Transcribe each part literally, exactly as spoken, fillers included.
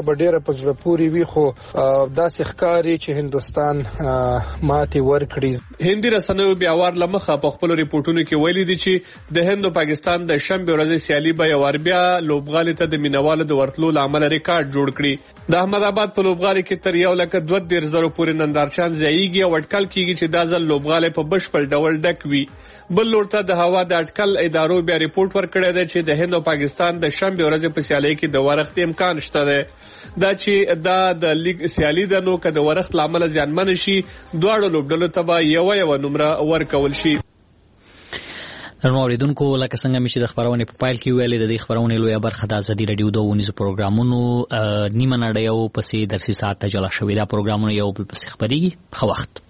به ډیره په زړه پورې وي، خو داسې ښکاري چې هندستان ماتې ورکړي. هندي رسنیو بیا وار لمخه په خپل ریپورتونو کې ویلي دي چې د هند او پاکستان د شنبه ورځې سیالي به یو ور بیا لوبغالي ته د مینوالو د ورتلو لامل ریکارډ جوړ کړي. د احمد آباد په لوبغالي کې تر یو لکه دوه دېرش زره پورې نندارچیان ځایږي او اټکل کیږي چې دا ځل لوبغالي په بشپړ ډول ډک وي. بل لور ته د هوا د اټکل ادارو بیا ریپورت ورکړی دی چې د هند او پاکستان د شنبه ورځې په سیالي کې د ورښت امکان شته دی. دا چې دا د لیګ سیالي ده نو که د ورښت لامل زیانمن شي دواړو لوبډلو ته به یو یو نمره ورکول شي. نو اوریدونکو لکه څنګه مې چې د خبرونې په پایل کې ویلې د دې خبرونې لویه برخه د ازادي رادیو د ونیزو پروګرامونو نیمه نړۍ او پسې درسي ساعت ته جلا شوې. دا پروګرامونه یو بل پسې خبرېږي. ښه وخت.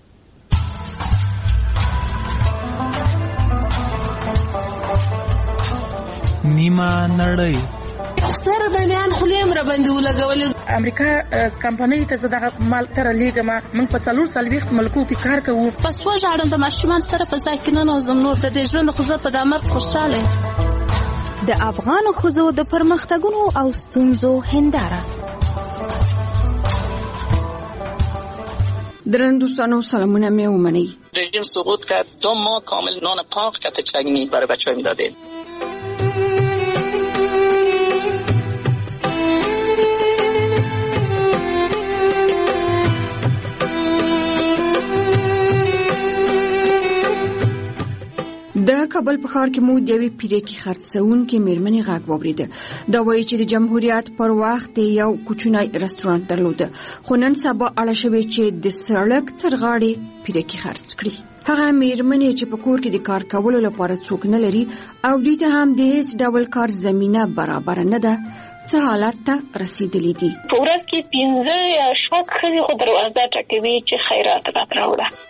نیمه نړۍ سره د میان خلیم را باندې ولګولې. امریکا کمپنۍ ته زه دغه مال تر لیږم. موږ په څلور څلوېښت ملکو کې کار کوو. پس وژاړم د ماشومان سره په ځای کې ننوځم. نور د دې ژوند خو زه په دا مرګ خوشحاله یم. د افغانو ښځو د پرمختګونو او ستونزو هنداره. درنو دوستانو سلامونه می ومنی. رژیم سقوط کرد. دو ماه کامل نان پاک کت چگنی برای بچه‌ها میدادیم. د کابل په ښار کې مو د یوې پیرکي خرڅونکې میرمنې غږ واورېده. دا وایي چې د جمهوریت پر وخت یو کوچنی رستورانت درلوده، خو نن سبا اړه شوې چې د سړک تر غاړې پیرکي خرڅ کړي. هغه میرمنې چې په کور کې د کار کولو لپاره څوک نه لري او دوی ته هم د هیڅ ډول کار زمینه برابر نه ده، څه حالت ته رسیدلي دي. په ورځ کې پنځه یا شپږ ښځې خو دروازه ټکوي چې خیرات راته راوړه.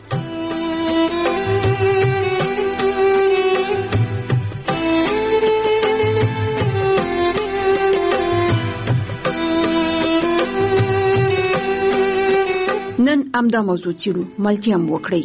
نن امدا موضوع چیرو ملتي هم وکړي.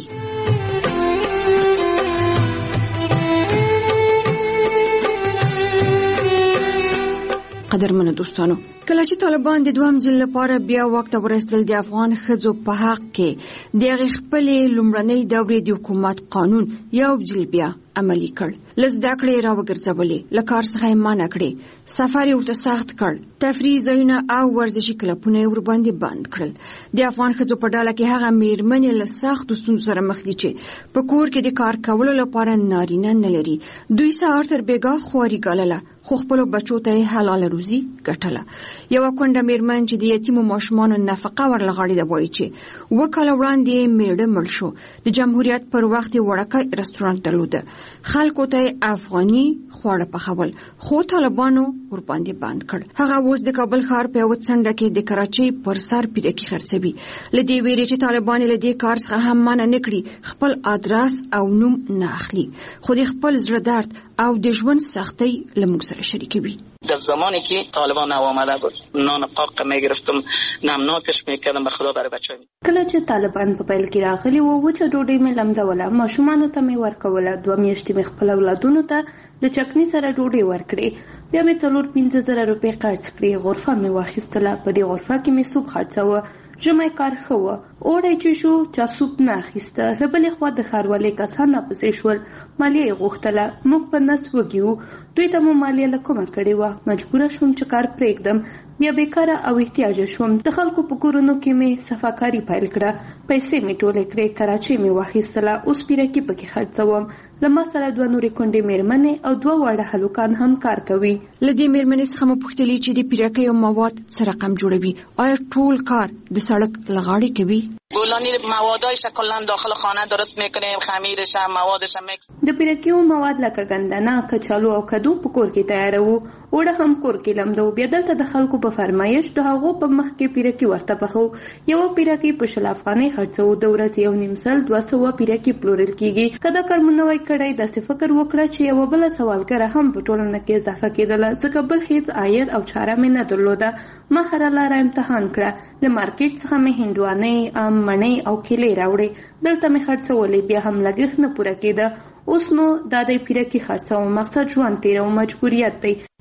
قدرمنو دوستانو، کله چې طالبان د دوهم ځل لپاره بیا وخت ورسېدل د افغان ښځو په حق کې د هغې خپلې لومړنۍ دورې د حکومت قانون یو ځل بیا عملي کړ. له زده کړې راوګرځولې، له کار څخه یې منع کړې، سفر یې ورته سخت کړ، تفریح ځایونه او ورزشي کلبونه یې ورباندې بند کړل. د افغان ښځو په ډله کې هغه میرمنې له سختو ستونزو سره مخ دي چې په کور کې د کار کولو لپاره نارینه نه لري. دوی سهار تر بېګاه خواري ګالله خو خپلو بچو ته یې حلاله روزي ګټله. یوه کونډه میرمن چې د یتیمو ماشومانو نفقه ورلغاړې ده وایي چې اووه کاله وړاندې یې میړه مړ شو. د جمهوریت پر وخت یې وړوکی رستورانت درلوده، خلکو ته افغاني خواړه پخول، خو طالبانو ورباندې بند کړ. هغه اوس د کابل ښار په یوه څنډه کې د کراچۍ پر سر پیرکي خرڅوي. له دې ویرې چې طالبان له دې کار څخه هم منع نه کړي، خپل ادرس او نوم نه اخلي، خو د خپل زړه درد او د ژوند سختۍ له موږ سره شریکوي. در زمانی که طالبان نو آمده بود نان پاک میگرفتم، نمناکش میکردم، به خدا برای بچه‌ها. کله چې طالبان په پیل کې راغلي وو، وچه ډوډۍ مې لمدوله، ماشومانو ته مې ورکوله، دوه میاشتې مې خپل اولادونو ته د چکني سره ډوډۍ ورکړې، بیا مې څلور پنځه زره روپۍ قرض کړې، غرفه مې واخیستله، په دې غرفه کې مې سوپ خرڅاوه، ژمی کار ښه وه، اوړی چې شو چا سوپ نه اخیسته، له بلې خوا د ښاروالۍ کسان راپسې شول، مالیه یې غوښتله، موږ په نس وږي وو، دوی ته مو مالیه له کومه کړې وه، مجبوره شوم چې کار پرېږدم، بیا بیکاره او احتیاجه شوم، د خلکو په کورونو کې مې صفاکاري پیل کړه، پیسې مې ټولې کړې، کراچۍ مې واخیستله، اوس پیرکي پکې خرڅوم، له ما سره دوه نورې کونډې میرمنې او دوه واړه هلکان هم کار کوي. له دې میرمنې څخه مو پوښتلي چې د پیرکیو مواد څه رقم جوړوي، آیا ټول کار د سړک له غاړې کوي؟ گولانی موادایش کلا داخل خانه درست میکنیم، خمیرش هم موادش هم مکس. د پیرکیو مواد لکه ګندنه، کچالو او کدو په کور کې تیاروو، اوړه هم کور کې لمدو، بیا دلته د خلکو په فرمایش د هغو په مخ کې پیرکي ورته پخو، یوه پیرکي په شل افغانۍ خرڅوو، د ورځې یو نیم سل دوه سوه پیرکي پلورل کیږي. که دا کار مو نه وای کړی، داسې فکر وکړه چې یوه بله سوالګره هم په ټولنه کې اضافه کېدله، ځکه بل هېڅ عاید او چاره مې نه درلوده. ما هره لاره امتحان کړه، له مارکیټ څخه مې هندوانۍ، ام، مڼۍ او کیلې راوړې، دلته مې خرڅولې، بیا هم لګښت نه پوره کېده. اوس نو دا د پیرکي خرڅوم، مقصد ژوند تیرو، مجبوریت دی.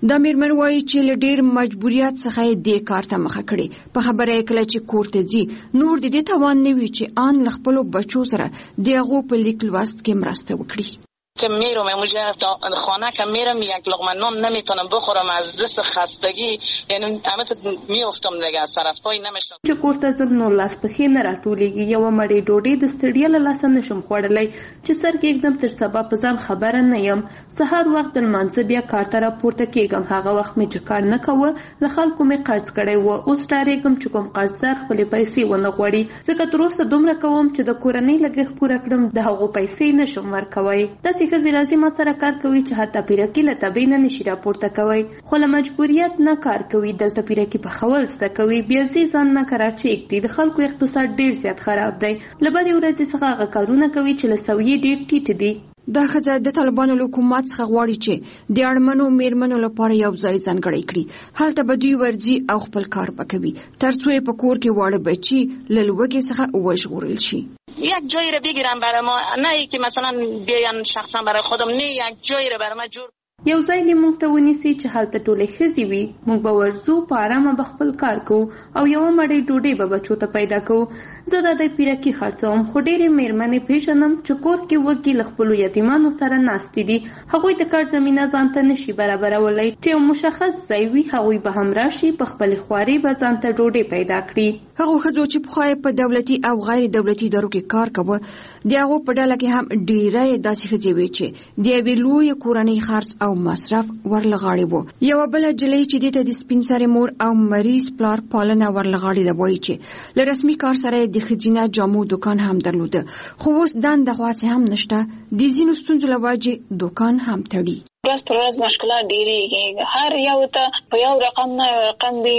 د میرمن وایي چې له ډیر مجبوریت څخه یې دې کار ته مخه کړې. په خبره یې کله چې کور ته ځي نور د دې توان نه وي چې آن له خپلو بچو سره د هغو په لیک لوست کې مرسته وکړي. که میرم اونجا خانه که میرم یک لقمه نان نمیتونم بخورم از دست خستگی، یعنی همه تو میافتم دیگه، سر از پای نمیشم. چې کور ته ځم نو لاس پښې نه راټولېږي. یوه مړۍ ډوډۍ د ستړیا له لاسه نشم خوړلی چې سر کېږدم تر سبا په ځان خبره نه یم. سهار وخت د لمانځه بیا کار ته راپورته کېږم. هغه وخت مې چې کار نه کوه له خلکو مې قرض کړی و. اوس ډارېږم چې کوم قرضدار خپلې پیسې ونه غواړي، ځکه تر اوسه دومره کوم چې د کورنۍ لګښت پوره کړم، د هغو پیسې نشم ورکوی. داسې ښځې راځي ما سره کار کوي چې حتی پیرکي له تبې نه نشي راپورته کوی، خو له مجبوریت نه کار کوي. دلته پیرکي پخول زده کوي، بیا ځي ځان نه کراچۍ ږدي. د خلکو اقتصاد ډېر زیات خراب دی. له بدې ورځې څخه هغه کارونه کوي چې له سویې ډېر ټیټ دي. دا ښځه د طالبانو له حکومت څخه غواړي چې د اړمنو میرمنو لپاره یو ځای ځانګړی کړي. هلته به دوی ورځي او خپل کار به کوي تر څو یې په کور کې واړه بچي له لوږې څخه وژغورل شي. یک جایی رو بگیرم برای ما، نه ای که مثلا بیان شخصا برای خودم، نه یک جایی رو برای ما جور. یو ځای دې موږ ته ونیسي چې هلته ټولې ښځې وي. موږ به ورځو، په ارامه به خپل کار کوو او یوه مړۍ ډوډۍ به بچو ته پیدا کوو. زه د دې پیرکي خرڅوم، خو ډېرې میرمنې پیژنم چې کور کې وږي له خپلو یتیمانو سره ناستې دي. هغوی د کار زمینه ځان ته نشي برابرولی. چې یو مشخص ځای وي هغوی به هم راشي، په خپلې خوارۍ به ځان ته ډوډۍ پیدا کړي. هغو ښځو چې پخوا یې په دولتي او غیر دولتي ادارو کې کار کوه، د هغو په ډله کې هم ډېری داسې ښځې وې چې د یوې لویې کورنۍ خرڅ او مصرف ورلغاړي وو. یوه بله جلۍ چې دې ته د سپین سرې مور او مریض پلار پالنه ورلغاړي ده، وایي چې له رسمي کار سره د ښځینه جامو دوکان هم درلوده، خو اوس دنده خاصه هم نشته. د ځینو ستونزو له وجې دوکان هم تړي. ورځ تر ورځ مشکلات ډېرېږي. هر یو ته په یو رقم نه یو رقم دی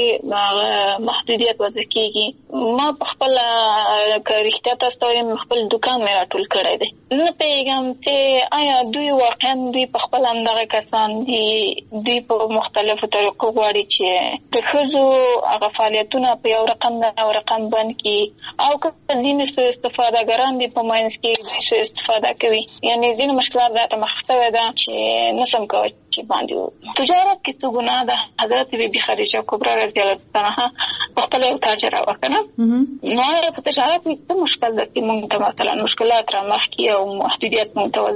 محدودیت وضع کېږي. ما په خپله که رښتیا تاسو ته وایم خپل دوکان مې راټول کړی دی. نه پوهېږم چې آیا دوی واقعا دوی په خپل همدغه کسان دي، دوی په مختلفو طریقو غواړي چې د ښځو هغه فعالیتونه په یو رقم نه یو رقم بند کړي، او که ځینې سوء استفادهګران دي په منځ کې دوی سوء استفاده کوي. یعنې ځینې مشکلات راته مخ شوی ده چې نسم کوي چې باندې تجارت کې څه ګناه ده. حضرت بی بی خدیجه کبرا رضی الله عنها خپل یو تاجره وکړه، نو په تجارت کې څه مشکل ده چې موږ ته مثلا مشکلات را مخ کې او محدودیت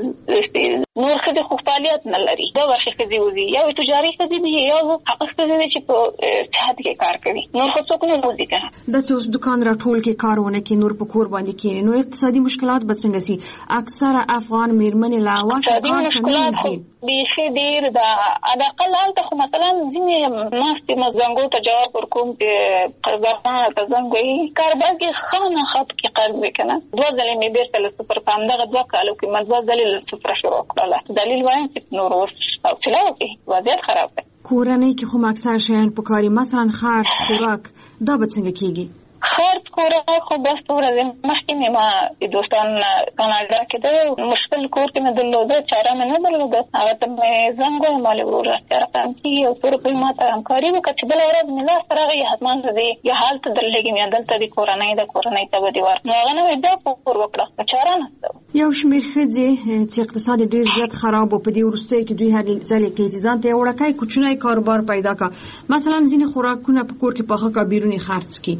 متوازن نور ښځې خو فعالیت نه لري. دا برخې ښځې وځي، یو تجاري ښځې دي، یو هغه ښځې دي چې په صحت کې کار کوي. نور خو څوک نه وځي که نه. دا چې اوس دوکان راټول کې کار ونه کړي، نور په کور باندې کښېني، نو اقتصادي مشکلات به څنګه سي؟ اکثره افغان میرمنې له هواسه کار ته نه وځي. بیخي ډېر ده. حداقل هلته خو مثلا ځینې ناستې ما زنګو ته جواب ورکوم چې قرضدارخانه ته زنګ وهي، کاربار کې خامخا پکې قرض وي که نه. دوه ځلې مې بېرته له صفر په همدغه دوه کالو کې ما دوه ځلې له صفره شروع کړله. دلیل وایم چې نور اوس حوصله وکړي، وضعیت خراب دی. کورنۍ کې خو اکثره شیان پکاري، مثلا خرڅ، خوراک، دا به څنګه کېږي؟ خرڅ خوراک خو بس څو ورځې مخکې مې ما د دوستان کاناډا کې ده مشکل کور کې مې درلوده، چاره مې نه درلوده. هغه ته مې زنګ وویم مالې ورور رښتیا رقم کېږي او څو روپۍ ما ته همکاري وکړه چې بله ورځ مې لاس راغی حتما زه دې یا هلته درلېږم یا دلته د کورنۍ ده کورنۍ ته به دې ورکړم. نو هغه نه مې بیا پور وکړه، خو چاره نشته. یو شمېر ښځې چې اقتصاد ډېر زیات خراب و، په دې وروستیو کې دوی هلې ځلې کوي چې ځان ته یو وړوکی کوچنی کاروبار پیدا کړه. مثلا ځینې خوراکونه په کور کې پاخه کړه، بیرون یې خرڅ کړي،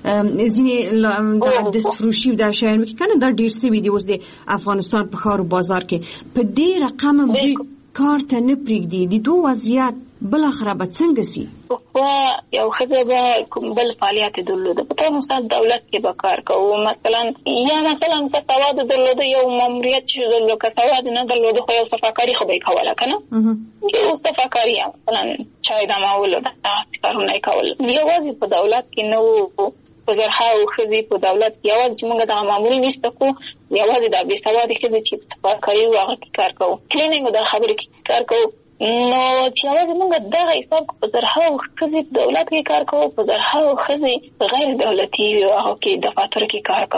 ځینې د دستفروشي دا شیان وکړي که نه. دا ډېر سوي دي اوس د افغانستان په ښار و بازار کې. په دې رقم هم دوی کار ته نه پرېږدي. د دوی وضعیت بالاخره به څنګه سي؟ پخوا یو ښځه به کوم بل فعالیت درلوده، په طور مثال دولت کې به کار کوو، مثلا یا مثلا که سواد درلوده یو ماموریت چې درلوده، که سواد نه درلوده خو یو صفاکاري خو به یې کوله که نه. یو صفاکاري مثلا چای دمولو داسې کارونه یې کول. یوازې په دولت کې نه وو. په زرهاو ښځې په دولت کې یوازې چې موږ دغه مامورین ایسته کړو، یوازې دا بې سوادې ښځې چې په صفاکاري وو هغه کې کار کوو، کلینینګ او دغه خبرې کې کار کوو. نو چې یوازې موږ دغه حساب په زرهاو ښځې په دولت کې کار کوو، په زرهاو ښځې په غیر دولتي هغو کې دفاترو کې کار کوو.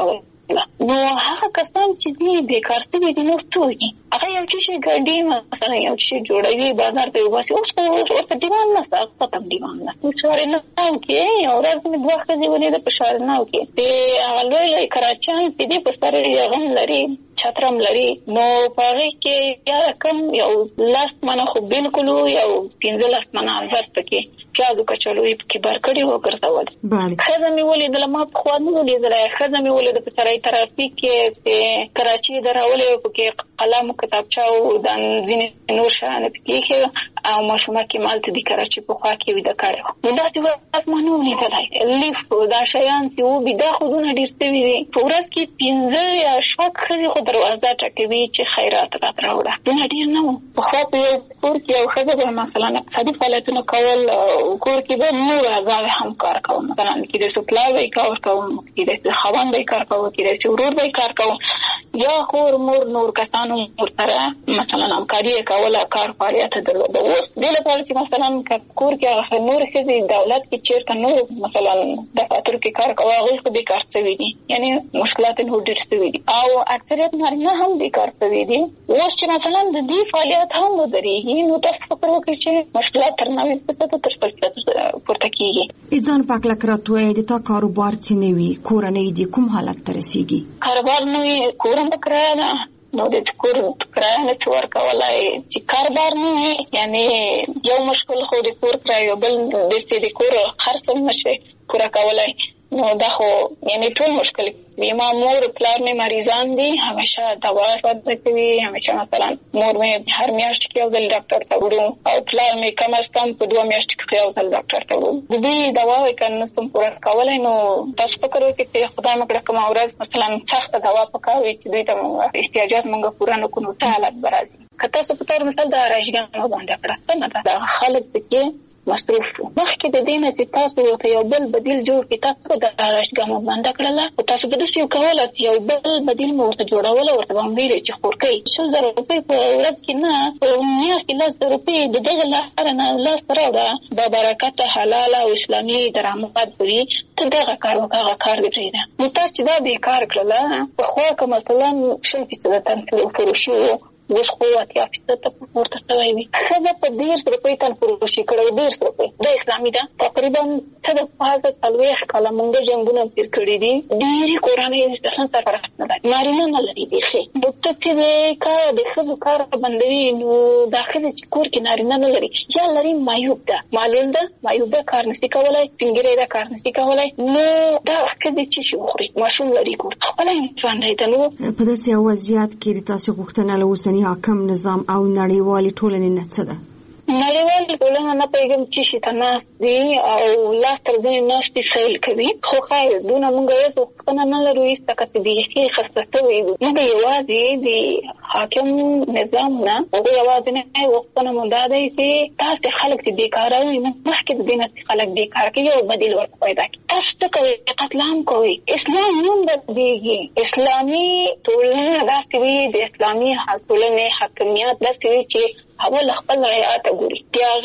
نو هغه کسان چې دي بیکار دي د نور توګي هغه یو چې ګډي مثلا یو چې جوړوي بازار ته واسي اوس ورته دیوان نه ستاسو ته دیوان نه څوره نه کې یو ورځ مې دوه ورځې ولې د پښار نه وکي په هغه لوی کراچان کې دې په ستاره یغم لري چترم لري نو پاره کې یا کم یو لاس منه خو بالکل یو پنځه لاس منه ورته کې پیازو کچالوي کې بارکړي وګرځول خزه مې ولې د لمه په خوانو ولې د خزه مې ولې د پټرای ترافیک کې په کراچي درولې کې قلم کتابچه او د ځینې نور شان پکې او ماشومه کې مالته د کراچي په خوا کې ودا کړو نو دا چې ورځ مونږ نه کړای لیف دا شیان چې و بيدا خودونه ډیر ستوي دي ورځ کې پنځه یا شپږ خزه خو دروازه ټکوي چې خیرات راوړه دا ډیر نه په خوا په کور کې او خزه مثلا اقتصادي فعالیتونه کول کور کې به نور غاوي هم کار کوم مثلا کې د سپلای وای کار کوم کې د خوان وای کار کوم کې د ورور وای کار کوم یا خور مور نور کسانو ورته مثلا همکاري کوله کار فعالیت درلوده اوس د لپاره چې مثلا کور کې نور خزي دولت کې چیرته نور مثلا د فاتور کې کار کوي هغه خو به کار کوي دي یعنی مشکلات نه ډېر ستوي دي او اکثریت نارینه هم به کار کوي دي اوس چې مثلا د دې فعالیت هم ودرېږي نو تاسو فکر وکړئ چې مشکلات تر نوي څه تر څه پورته کیږي ځان پاک لکراتوي د تا کاروبار چې نوي کورنۍ دي کوم حالت ته رسیږي کاروبار نوي کورم بکرانه نو د کور کرایه څور کولای چې کاروبار نه یعنی یو مشکل خو د کور کرایه بل د دې کور خرڅ نشي پورا کولای نو دا خو یعنی ټول مشکل وي ما مور پلار مې مریضان دي همیشه دوا صدر کوي همیشه مثلا مور مې هر میاشت کې یو ځل ډاکټر ته وړو او پلار مې کم از کم په دوه میاشت کې یو ځل ډاکټر ته وړو د دې دوا وکړ سم پورا کولای نو تاسو فکر وکړئ چې خدای مې کړه کوم ورځ مثلا سخت دوا پکاوي چې دوی ته احتیاجات موږ پورا نه کوو ته حالت برازي کته څه په تور مثال د راځګانو باندې کړه څنګه دا خلک پکې مصروف مخکې د دې نه چې تاسو ته یو بل بدیل جوړ کړئ تاسو د راځګانو باندې کړل او تاسو به تاسو کولای یو بل بدیل مو ورته جوړول او ورته باندې چې خورکې شو زره روپۍ په ورځ کې نه په میاشت کې لاس روپۍ د دغه لاره نه لاس راوړه د برکت حلال او اسلامي درآمد وي ته دغه کار وکړه کار دی پرې نو تاسو چې دا به کار کړل په خو کوم مثلا شل فیصد تنفيذ فروشي وس قوت یا فیصد ته ورته شوی وي خزه په ډیر روپۍ تن فروشي کړو ډیر روپۍ د اسلامي دا تقریبا څه د پازه تلويخ کله مونږ جنگونه پیر کړی دي ډیر قرآني ستاسو سره فرق نه دی نارینه نه لري دي ښه د چې کار د خزو کار بندوي نو داخله چې کور کې نارینه نه لري یا لري مایوب ده معلول ده مایوب ده کار نشي کولای څنګه دا کار نشي کولای نو دا کله چې شي خوري ماشوم لري کور خپل ځان دی نو په داسې وضعیت کې تاسو غوښتنه لوسنی حاکم نظام او نړیوالي ټولنې نه څه ده نړیوال ټولنه نه پیغام چې شي تناس دي او لاس تر ځین ناس دي سیل کوي خو خیر دونه مونږ یې څه نه لرو هیڅ تکته دي چې خاصه وي موږ یوازې دي حاکم نظام نه او یوازې نه وختونه مونږ دا دي چې تاسو خلک دي بیکاره وي مخکې د دې خلک بیکاره کوي او بدیل ورته پیدا کوي تاسو ته کوي قتل عام کوي اسلام نوم بدیږي اسلامي ټولنه داسې وي د اسلامي ټولنې حاکمیت داسې وي چې اول خپل رعایت ګوري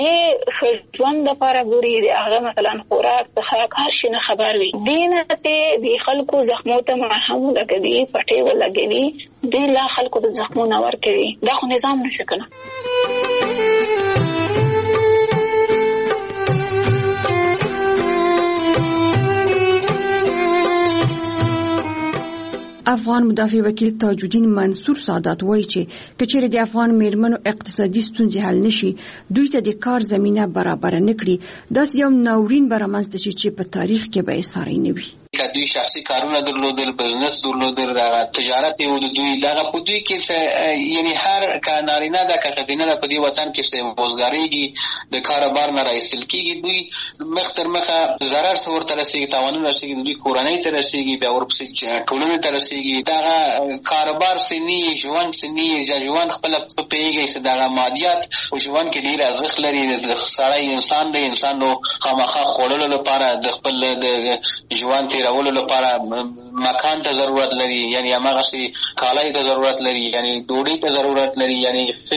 دیغه ژوند لپاره ګوري دیغه مثلا خوراک څخه کار شي نه خبر وي دینه ته دی خلکو زخمو ته مرهم لګوي پټي ولګوي دی لا خلکو د زخمو نه ور کوي دا خو نظام نشي کنه افغان مدافع وکیل تاج الدین منصور سعادت وایي چې کچېره د افغان میرمنو اقتصادي ستونزې حل نشي دوی ته د کار زمينه برابر نه کړي داس یو ناورین برامنځته شي چې په تاریخ کې به ساري نه وي دوی شخصي کارونه درلودل بزنس درلودل تجارت یو د دوی لغه په دوی کې یعنی هر کانارینه د کخدینه په دې وطن کې څه روزګاریږي د کاروبار نه راځل کېږي دوی مختر مخه zarar څور تر رسیدي تاوانونه رسیدي دوی کورنۍ ته رسیدي بیا ورپسې ټولنه ته رسیدي دا کاروبار سني ژوند سني ژوند خپل پیږي صداغه مادیات او ژوند کې ډیر ارزښت لري د سړی انسان دی انسان نو خامخا خورلو لپاره د خپل ژوند راولو لپاره مکان ته ضرورت لري یعنی هغه شي کالای ته ضرورت لري یعنی ډوډۍ ته ضرورت لري یعنی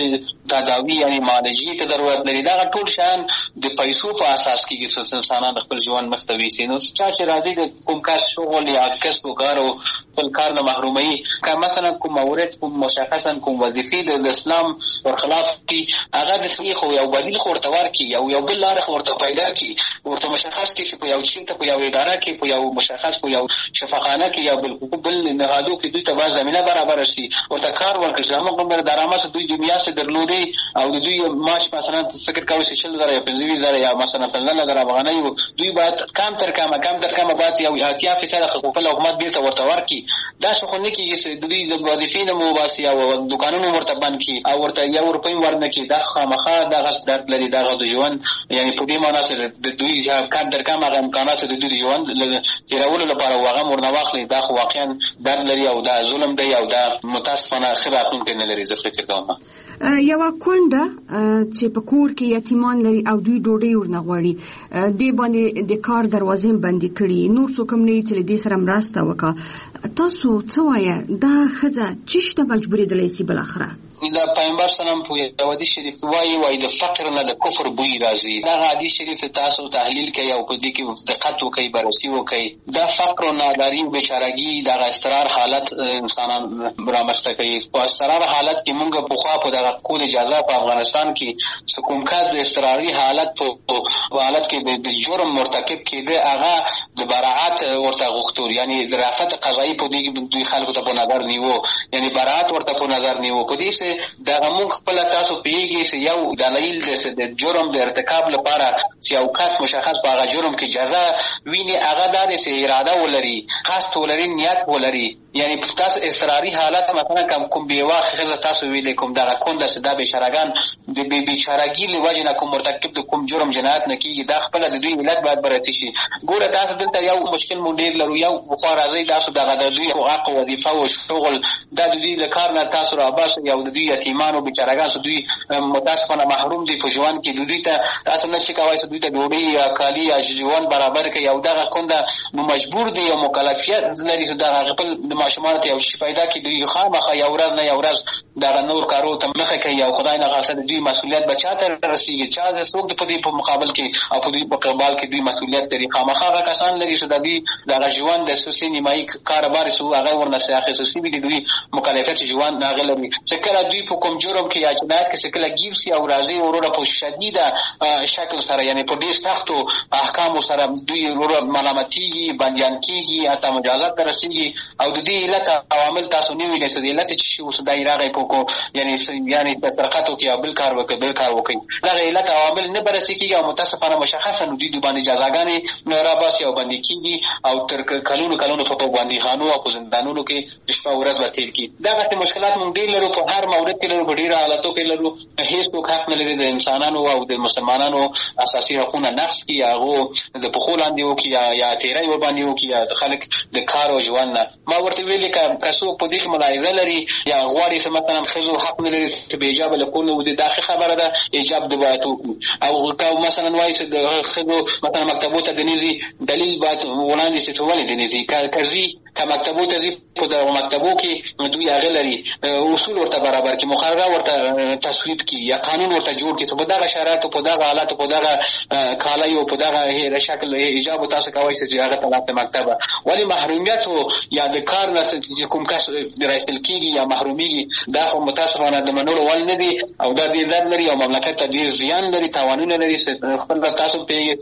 تداوی یعنی معالجې ته ضرورت لري. دا ټول شیان د پیسو په اساس کېږي چې انسانان خپل ژوند مخ ته ویسي. نو چا چې راځي د کوم کار شغل یا کسب و کار او خپل کار نه محرومي که مثلا کوم مورد کوم مشخصا کوم وظیفې د اسلام ورخلاف کی هغه د سیخ او یو بدیل خورته ورکی او یو بل لار خورته پیدا کی ورته مشخص کی چې په یو چین ته په یو اداره کې په یو مشخص په یو شفاخانه کې یا بل بل نهادو کې دوی ته باز زمينه برابر شي ورته کار ورکړي چې موږ هم درآمد دوی د میاشتې درلودي او د دوی معاش مثلا فکر کوي چې شل زره یا پنځه زره یا مثلا پنځه زره افغانۍ دوی باید کم تر کم کم تر کم باید یو اتیا فیصد حقوق حکومت بیرته ورته ورکړي. دا شو خو نه کېږي چې دوی د وظیفې نه مو باسي او دکانونو ورته بند کړي او ورته یو روپۍ ورنکړي. دا خامخا دغه درد لري دغه د ژوند یعنی په دې معنا چې د دوی کم تر کم هغه امکانات د دوی د ژوند تېرولو لپاره هغه ورنه واخلي. دا خو واقعا درد لري او دا ظلم دی او دا متاسفانه ښه راتلونکی نه لري. زه فکر کوم یوه کونډه چې په کور کې یتیمان لري او دوی ډوډۍ ورنه غواړي دې باندې د کار دروازې بندې کړي نور څوک هم نه چې له دې سره مرسته وکړه. تاسو څه وایه دا ښځه چی ته مجبورېدلی سي بالاخره؟ دا پیغمبر سلام په یو حدیث شریف وایي وایي د فقر نه د کفر بوی راځي. دا حدیث شریف تاسو تحلیل کوي او په دې کې دقت وکړئ بررسي وکړئ. دا فقر او ناداري او بیچارهګي دا استقرار حالت انسانان رامنځته کوي. په استقرار حالت کې موږ په خوا په دغه کول اجازه په افغانستان کې کوم کار د استقراري حالت په حالت کې د جرم مرتکب کېده هغه د براعت ورته غوښتل یعنی ظرافت قضایي په دې دوی خلکو ته په نظر نیو یعنی براعت ورته په نظر نیو. په دې دا موږ خپل تاسو پیږي چې یو دلیل د جرم د ارتکاب لپاره چې یو کس مشخص په هغه جرم کې جزا ویني هغه د دې اراده ولري قصد ولري نیت ولري یعنی تاسو اصراري حالت مثلا کوم کوم بیواخه تاسو ویلې کوم دغه کونډه چې د بیچارهګان د بی بیچارهګي لوجه نه کوم مرتکب د کوم جرم جنایت نه کیږي دا خپل د دوی علت باید براتي شي. ګوره تاسو دلته یو مشکل مونږ ډیر لرو یو خو راځي تاسو دغه د دوی حق او وظیفه او شغل د دوی له کار نه تاسو را باس یو د دوی یتیمان او بیچارهګان سو دوی متاسفانه محروم دي په ژوند کې دوی ته تاسو نشئ کوای چې دوی ته ډوډۍ یا کالی یا ژوند برابر کړي او دغه کونډه نو مجبور دي او مکلفیت لري چې دغه خپل ماشومان ته یو شي پیدا کړي دوی خامخا یو ورځ نه یو ورځ دغه نور کارو ته مخه کوي او خدای نه غاصه دوی مسؤلیت بچا ته رسیږي چا د څوک په دې په مقابل کې او په دې په قبال کې دوی مسؤلیت لري. خامخا هغه کسان لري چې د دې دغه ژوند د سوسي نیمایي کاروبار سو هغه ورنسه اخی سوسي دي دوی مکلفیت ژوند هغه لري چې کله دوی په کوم جرم کې یا جنایت کې کله گیر سي او راځي وروره په شدیده شکل سره یعنی په ډیر سختو احکام سره دوی وروره ملامتيږي بنديان کیږي حتی مجازات درسيږي او د دې علت عوامل تاسو نه ویلې چې علت چې اوس د ایراغې په کو یعنی یعنی ترقاتو کې بل کار وکړي بل کار وکړي دا علت عوامل نه برسي کیږي او متاسفانه مشخصا دوی د باندې جزاګانې را باسي او باندې کیږي او تر کلونو کلونو په باندې خانو او زندانونو کې شپه ورځ به تیر کی. دا غته مشکلات مونږ ډیر لرو په هر مورد کې لرو په ډیر حالاتو کې لرو. هیڅ حق نه لري د انسانانو او د مسلمانانو اساسي حقوقونه نقض کی هغه د پخولاندې او کی یا تیرای ور باندې او کی یا خلک د کار او ژوند نه ما ورته ویل ک کسو په دې ملاحظه لري یا غواړي چې مثلا خزو حق نه لري چې به ایجاب له کول نو د داخله خبره ده ایجاب د باید او که مثلا وایي چې د خزو مثلا مکتبو ته د نيزي دلیل باید وړاندې شي ټول د نيزي کارزي که مکتبو ته زی په د مکتبو کې دوی هغه لري اصول ورته برابر کی مقرره ورته تصویب کی یا قانون ورته جوړ کی په دغه شرایط په دغه حالات په دغه کاله یو په دغه شکل ایجاب تاسو کوي چې هغه طلب مکتبه ولی محرومیت یا د کار نه کوم کس رئیسل کیږي یا محرومیږي دا خو متاسفانه د منلو ول نه دي او دا دې ځل لري او مملکت ته ډیر زیان لري تاوانونه لري چې خپل تاسو پیږي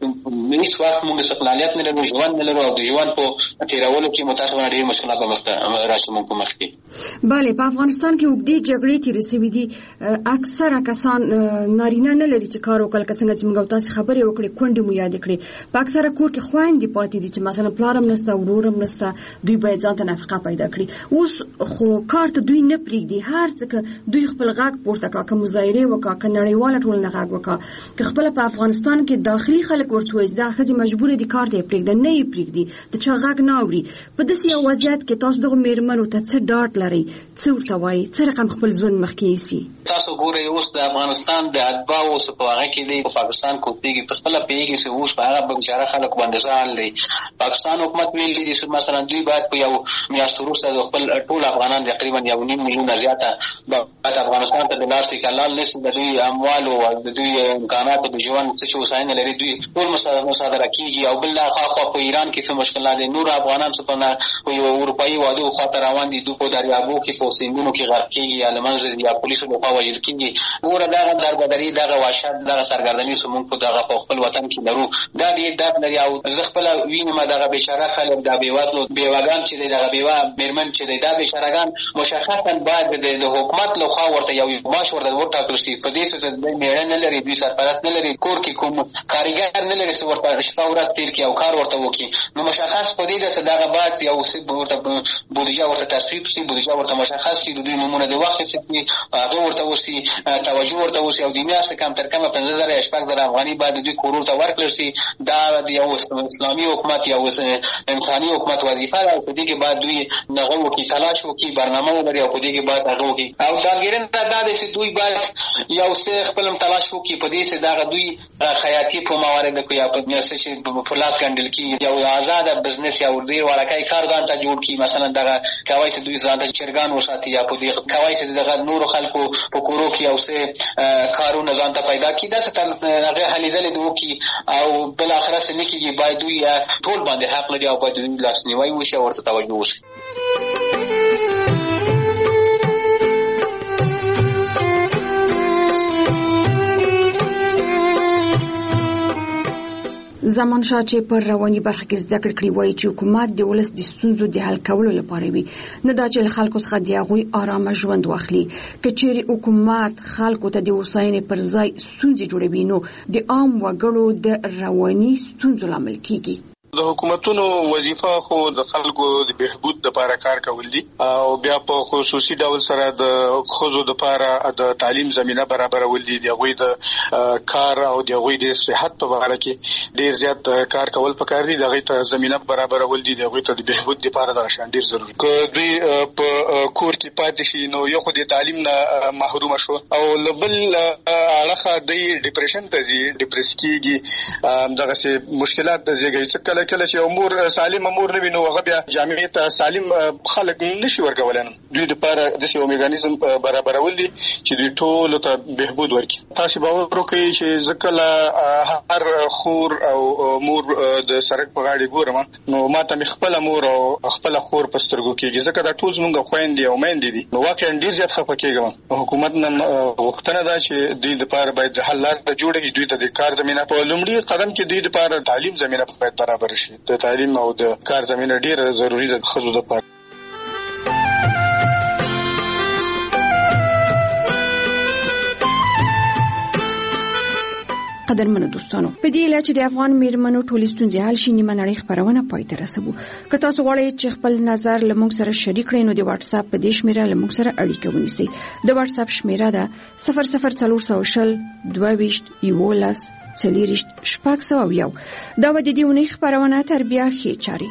چې هیڅ وخت موږ استقلالیت نه لرو ژوند نه لرو او د ژوند په تیرولو کې متاسفانه ډیر مشکلات به مخته راشي موږ په مخ کې. بله په افغانستان کې وګړي جګړې تیرې شوې دي اکثره کسان نارینه نه لري چې کار وکړي څنګه چې موږ تاسو خبرې وکړې کونډې مو یاد کړې په اکثره کور کې خويندې پاتې دي چې مثلا پلارم نسته ورورم نسته دوی باید ځان ته نفقه پیدا کړي اوس خو کار ته دوی نه پریږدي هر څه دوی خپل غږ پورته کا کوم مظاهره وکا ک نړیواله ټولنه غږ وکا ک خپل په افغانستان کې داخلي خلک ورته وایي دا ښځې مجبوره دي کار ته یې پرېږده نه یې پرېږدي د چا غږ نه اوري. په داسې یو وضعیت کې تاسو دغو مېرمنو ته څه ډاډ لرئ، څه ورته وایي، څه رقم خپل ژوند مخکې یوسي؟ تاسو ګورئ اوس د افغانستان د اتباعو اوس په هغه کې دی په پاکستان کوپېږي په خپله پوهېږي چې اوس په هغه بېچاره خلک باندې ځان دی. پاکستان حکومت ویلي دي چې مثلا دوی باید په یو میاشت وروسته د خپل ټول افغانان تقریبا یو نیم میلیونه زیاته باید افغانستان ته د لاړ شي، که لال نه شي د دوی اموالو او د دوی امکاناتو د ژوند څه چې هوساینه لري دوی ټول مصادره کېږي. او بل خواخوا په ایران کې څه مشکلات دي، نور افغانان چې په یو اروپایي وادو خواته روان دي دوی په دریابو کې په سیندونو کې غرق کېږي یا له منځه ځي یا پولیسو لخوا وژل کېږي. ګوره دغه دربدري دغه وحشت دغه سرګردني چې موږ په دغه په خپل وطن کې لرو دا ډېر درد لري. او زه خپله وینم دغه بېچاره خلک دا بېوزلو بېوګان چې دی دغه بېوه مېرمن چې دی دا بېچارهګان مشخصا باید د حکومت لخوا ورته یو معاش ورته وټاکل شي. په دې چې دوی مېړه نه لري، دوی سرپرست نه لري، کور کې کوم کارګر نه لري چې ورته شپه ورځ تېر کړي او کار ورته وکړي، نو مشخص په دې ده چې دغه باید یو ورته بودیجه ورته تصویب شي، بودیجه ورته مشخص شي، د دوی نومونه د واخیستل شي، هغه ورته وشي، توجه ورته وشي او د میاشتې کم تر کمه پنځه زره یا شپږ زره افغاني باید د دوی کورونو ته ورکړل شي. دا د یو اسلامي حکومت یو انساني حکومت وظیفه ده او په دې کې باید دوی هغه وکړي، تلاش وکړي، برنامه ولري او په دې کې باید هغه وکړي. او ډالګیرنه دا ده چې دوی باید یو څه خپل هم تلاش وکړي په دې چې دغه دوی خیاطي په مواردو کې یا په څه چې په لاس ګنډل کېږي یو آزاده بزنس یا ډېر وړکی کار ځان ته جوړ کړي. مثلا دغه کوای چې دوی ځان ته چرګان وساتي یا په دې کوای چې دغه نورو خلکو په کورو کې یو څه کارونه ځان ته پیدا کړي، داسې هغه هلې ځلې دې وکړي او بالاخره څه نه کېږي باید دوی ټول باندې حق لري او باید دوی لاسنیوی وشي او ورته توجه وشي. زمانشاه چې پر رواني برخه کې زده کړې کړې وایي چې حکومت د ولس د ستونزو د حل کولو لپاره وي، نه دا چې له خلکو څخه د هغوی آرامه ژوند واخلي. که چیرې حکومت خلکو ته د هوساینې پر ځای ستونزې جوړوي نو د عام وګړو د رواني ستونزو لامل کیږي. د حکومتونو وظیفه خو د خلکو د بهبود لپاره کار کول دي او بیا په خصوصي ډول سره د ښځو لپاره د تعلیم زمينه برابرول دي، د هغوی د کار او د هغوی د صحت په اړه کې ډیر زیات کار کول پکار دي، د هغوی ته زمينه برابرول دي، د هغوی ته د بهبود لپاره د شان ډیر ضروري. که دوی په کور کې پاتې شي نو یو خو د تعلیم نه محروم شو او لبل اړخه د ډیپریشن ته ځي، ډیپریس کیږي، دغه څه مشکلات د زیږي. کله کله چې امور سالم امور نه وي نو هغه بیا جامعې ته سالم خلک نشي ورکولای. دوی لپاره د یو میکانیزم برابرول دي چې دوی ټول ته بهبود ورکړي. تاسو باور وکړئ چې ځکه هر خور او مور د سړک په غاړه ګورم نو ماته مې خپل مور او خپل خور په سترګو کېږي، ځکه دا ټول زموږ خويندې او میندې دي. نو واقعا ډیر زیات خفه کېږم. حکومت نن وختونه دا چې دوی لپاره باید حل لار جوړوي، دوی ته د کار زمينه په لومړي قدم کې دوی لپاره تعلیم زمينه باید برابر شي. د تعلیم او د کار زمينه ډیره ضروری ده خزو د پاره. قدرمنو دوستانو، په دې اله چې د افغان میرمنو ټولې ستونزې حل شي نیمه نړۍ خبرونه پای ته رسوو. که تاسو غواړئ چې خپل نظر له موږ سره شریک کړئ نو د واتس اپ په دې شمیره له موږ سره اړیکه ونیسئ. د واتس اپ شمیره ده صفر صفر څلور سوه شل دوه ویشت یولس څلېرویشت شپږ سوه یو. دا به د دې اونۍ خبرونه تر بیا ښې چارې.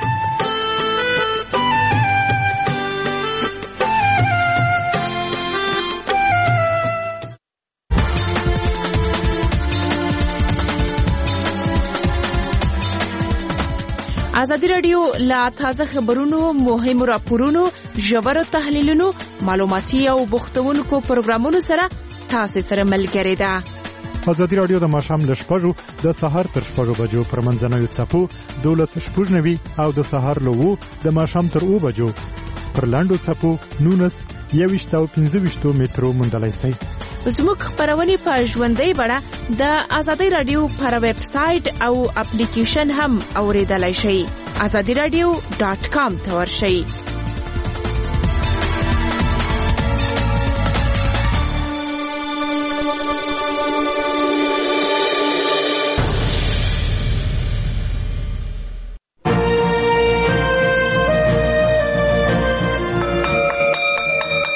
ازادي رادیو لا تازه خبرونو، مهمو راپورونو، ژورو تحلیلونو، معلوماتي او بوختونکو پروګرامونو سره تاسو سره ملګری ده. ازادي رادیو د ماښام له شپږو د سهار تر شپږو بجو پر منځنوي څپو دولس شپږ نوي او د سهار له وو د ماښام تر اوو بجو پر لاندو څپو نونس یویشت او پنځه ویشتو مترو موندلای شئ. زموږ خبرونه په ژوندۍ بڼه د ازادي رادیو پر ویب سټ او اپلیکیشن هم اوریدلای شئ. azadi radio dot com ته ورشئ.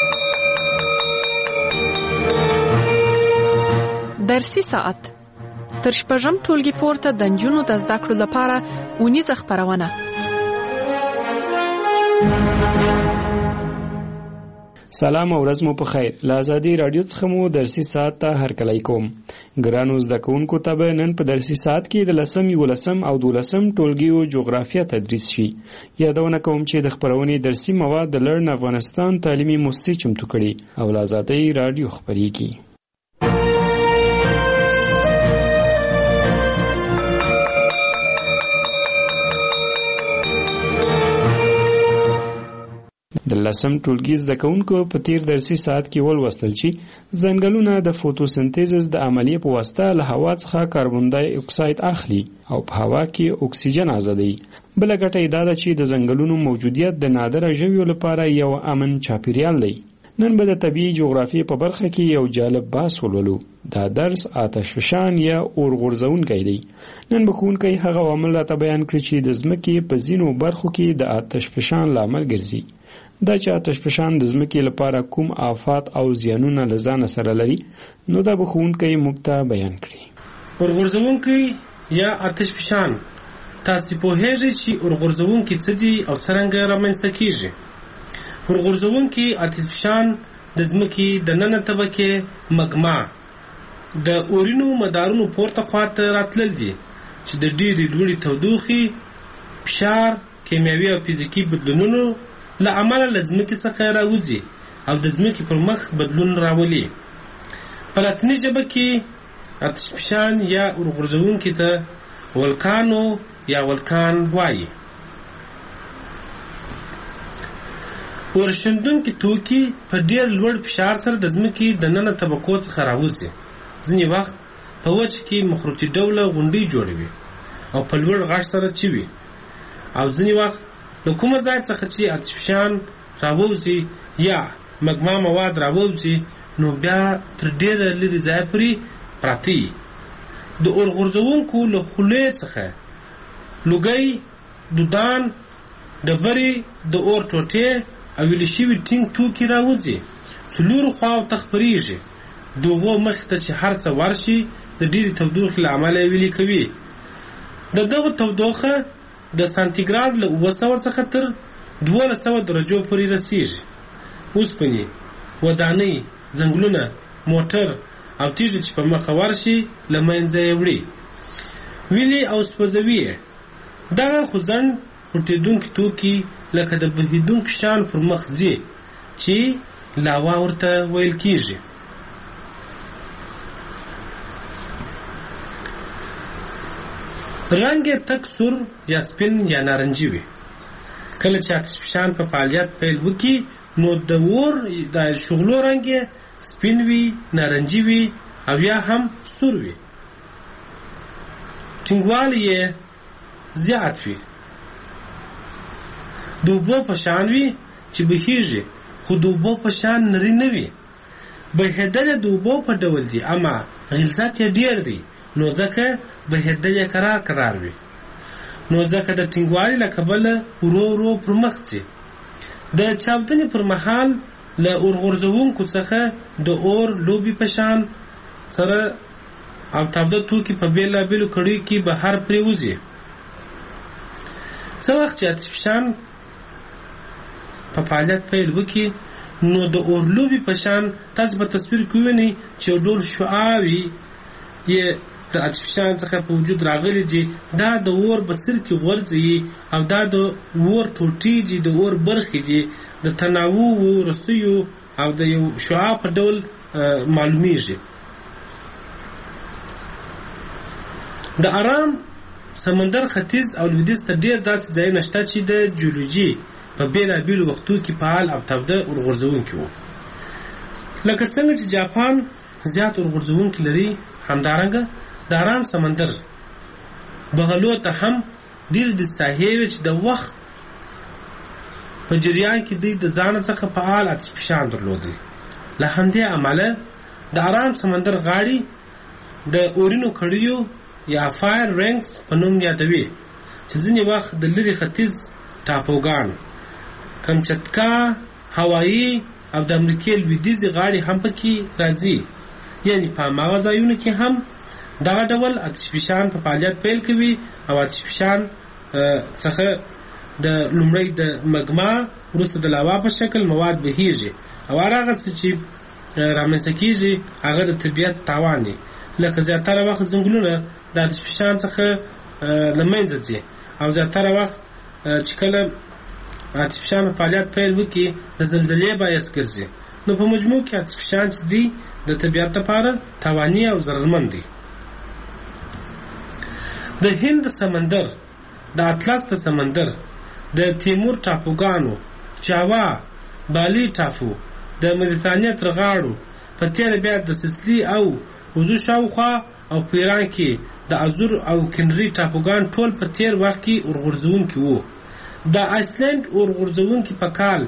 درسي ساعت تر شپږم ټولګي پورته د نجونو د زده کړو لپاره اونیزه خپرونه. سلام او ورځ مو په خیر. له ازادي رادیو څخه مو درسي ساعت ته هرکلی کوم. ګرانو زده کوونکو ته به نن په درسي ساعت کې د لسم یولسم او دولسم ټولګیو جغرافیه تدریس شي. یادونه کوم چې د خپرونې درسي مواد د لرن افغانستان تعلیمي موسسې چمتو کړي او له ازادي رادیو خپرېږي. د لسم ټولګي زده کوونکو په تیر درسي ساعت کې ولوستل چې ځنګلونه د فوتوسنتیزس د عملیې په واسطه له هوا څخه کاربن ډای اکساید اخلي او په هوا کې اکسیجن آزادوي. بله ګټه دا ده چې د ځنګلونو موجودیت د نادره ژویو لپاره یو امن چاپیریال دی. نن به د طبیعي جغرافیې په برخه کې یو جالب بحث ولولو. دا درس آتشفشان یا اور غورځونکی دی. نن به ښوونکی هغه عوامل راته بیان کړي چې د ځمکې په ځینو برخو کې د آتشفشان لامل ګرځي. دا چې آتشفشان د ځمکې لپاره کوم آفات او زیانونه له ځانه سره لري نو دا به ښوونکی موږ ته بیان کړي. اور غورځونکی یا آتشفشان، تاسې پوهیږئ چې اور غورځونکی څه دي او څرنګه رامنځته کیږي؟ اور غورځونکی آتشفشان د ځمکې د ننه طبقې مګما د اورینو مدارونو پورته خواته راتلل دي چې د ډېرې لوړې تودوخې، فشار، کیمیاوي او فزیکي بدلونونو له امله له ځمکې څخه راوځي او د ځمکې پر مخ بدلون راولي. په لاتیني ژبه کې آتشفشان یا اور غورځونکي ته ولکانو یا ولکان وایي. اور شیندونکي توکي په ډېر لوړ فشار سره د ځمکې د ننه طبقو څخه راوځي. ځینې وخت په وچه کې مخروطي ډوله غونډۍ جوړوي او په لوړ غږ سره چوي، او ځینې وخت له کومه ځای څخه چې آتشفشان راووځي یا مګما مواد راووځي نو بیا تر ډېره لرې ځای پورې پراته وي. د اور غورځونکو له خولې څخه لوګی، دودان، ډبرې، د اور ټوټې او ویلې شوي ټینګ توکي راوځي، څلورو خواو ته خپرېږي. د هغو مخې ته چې هر څه ورشي د ډېرې تودوخې له امله یې ویلې کوي. د دغه تودوخه د سانتیګراد له اوه سوه څخه تر دولس سوه درجو پورې رسیږي. اوسپنې، ودانۍ، ځنګلونه، موټر او تیږې چې په مخه ورشي له منځه یې وړي، ویلې او سوځوي یې. دغه خوځنډ خوټېدونکي توکي لکه د بهېدونکي شیانو پر مخ ځي چې لاوا ورته ویل کېږي. رنګ یې تک سور یا سپین یا نارنجي وي. کله چې آتشفشان په فعالیت پیل وکړي نو د اور د شغلو رنګ یې سپین وي، نارنجي وي او یا هم سور وي. ټینګوالی یې زیات وي. د اوبو په شان وي چې بهیږي، خو د اوبو په شان نري نه وي. بهېدل د اوبو په ډول دي اما غلظت یې ډېر دی، نو ځکه بهېدل یې کرار کرار وي. نو ځکه د ټینګوالي له کبله ورو ورو پر مخ ځي. د چاودنې پر مهال له اور غورځونکو څخه د اور لوبې په شان سره او تاوده توکي په بېلابېلو کړیو کې بهر پرېوځي. څه وخت چې آتشفشان په فعالیت پیل وکړي نو د اور لوبې په شان تاسو په تصویر کې وینئ چې یو ډول شعاوي یې د آتشفشان څخه په وجود راغلي دي. دا د اور بڅر کې غورځي او دا د اور ټوټې دي، د اور برخې دي، د تناوو رسیو او د یو شعاع په ډول معلومیږي. د آرام سمندر ختیځ او لویدیځ ته ډېر داسې ځایونه شته چې د جیولوژي په بېلابېلو وختو کې فعال او تاوده اور غورځونکي وو. لکه څنګه چې جاپان زیات اور غورځونکي لري، همدارنګه د آرام سمندر بغلو ته هم ډېر د ساحې وي چې د وخت په جریان کې دوی د ځان څخه فعال آتشفشان درلودل. له همدې امله د آرام سمندر غاړې د اورینو کړیو یا فایر رینګز په نوم یادوي چې ځینې وخت د لرې ختیځ ټاپوګان، کمچتکا، هوایي او د امریکې لویدیځې غاړې هم پکې راځي. یعنې په هماغه ځایونو کې هم دغه ډول آتش فشان په فعالیت پیل کوي او آتش فشان څخه د لومړی د مګما وروسته د لاوا په شکل مواد بهیږي او هغه څه چې رامنځته کیږي هغه د طبیعت تاوان دی. لکه زیاتره وخت ځنګلونه د آتش فشان څخه له منځه ځي او زیاتره وخت چې کله آتش فشان فعالیت پیل وکړي د زلزلې باعث ګرځي. نو په مجموع کې آتش فشان چې دی د طبیعت لپاره تاواني او ضررمند دی. د هند سمندر، د اطلس په سمندر، د تیمور ټاپوګانو، جاوا، بالی ټاپو، د مدیترانې تر غاړو په تېره بیا د سسلي او وزو شاوخوا او په ایران کې د ازور او کنري ټاپوګان ټول په تېر وخت کې اورغورځونکي وو. د آیسلند اورغورځونکي په کال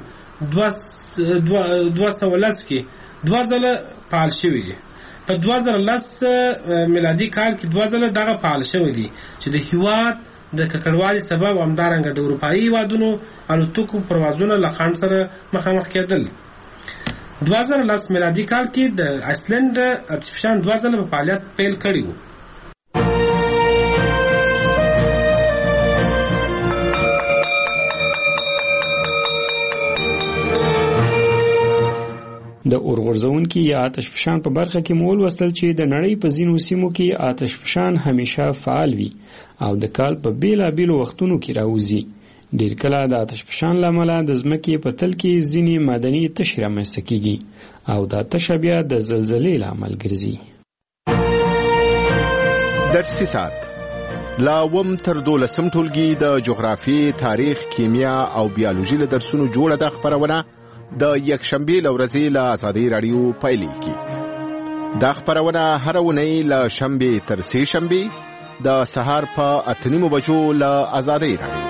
دوه سوه لس کې دوه ځله فعال شوي دي. په دوه زره لس میلادي کال کې دوه ځله دغه فعال شوي دي چې د هېواد د ککړوالي سبب همدارنګه د اروپایي هېوادونو الوتکو پروازونه له خنډ سره مخامخ کېدل. دوه زره لس میلادي کال کې د آیسلند آتش فشان دوه ځله په فعالیت پیل کړی و. د اورغورځونکي یا آتش فشان په برخه کې مول وستل چې د نړۍ په ځینو سیمو کې آتش فشان همیشه فعال وي او د کال په بیلابیلو وختونو کې راوځي. ډیر کله د آتش فشان له امله د ځمکې په تل کې ځینې معدني تشې رامنځته کېږي او دا تشه بیا د زلزلې لامل ګرځي. درسي ساعت لا وم تر دولسم ټولګي د جغرافي، تاریخ، کیمیا او بیولوژي له درسونو جوړه ده خبرونه د یکشنبه لورځي له آزادۍ رادیو پایلیږي. دا خبرونه هر اونۍ له شنبه تر سه شنبه د سهار په اتنیمو بجو له آزادۍ رادیو.